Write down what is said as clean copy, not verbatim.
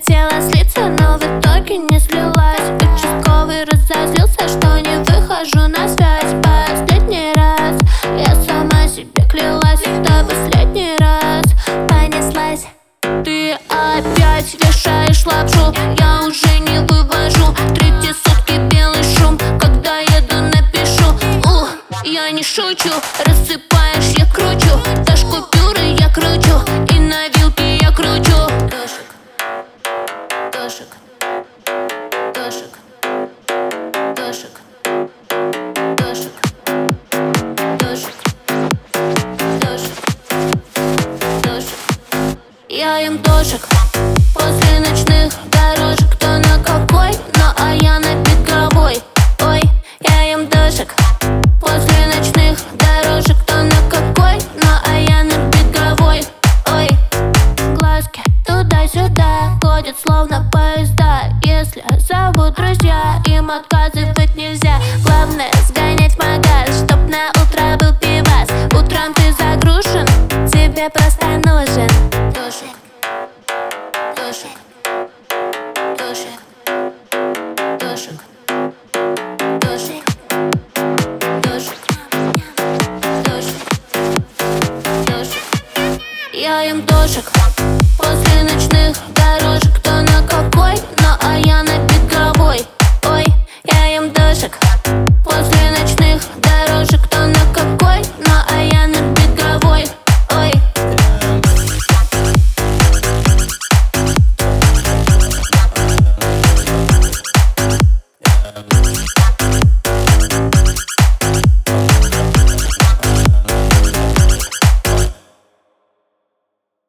хотела слиться, но в итоге не слилась. Участковый разозлился, что не выхожу на связь. Последний раз я сама себе клялась, это последний раз. Понеслась. Ты опять вешаешь лапшу, я уже не вывожу. Третьи сутки белый шум, когда еду напишу. Я не шучу, рассыпаешь, я кручу. Дашь купюры, я кручу, и на вилке я кручу. Дошик, дошик, дошик, дошик, дошик, дошик, дошик, дошик. Я ем дошик после ночных дорожек. Кто на какой, ну а я на беговой. Ой, я ем дошик после ночных дорожек. Кто на какой, ну а я на беговой. Ой, глазки туда-сюда ходят словно поезда. Если зовут друзья, им отказывать нельзя. Главное сгонять в магаз, чтоб на утро был пивас. Утром ты загружен, тебе просто нужен дошик, дошик, дошик, дошик, дошик, дошик, дошик, дошик. Я ем дошик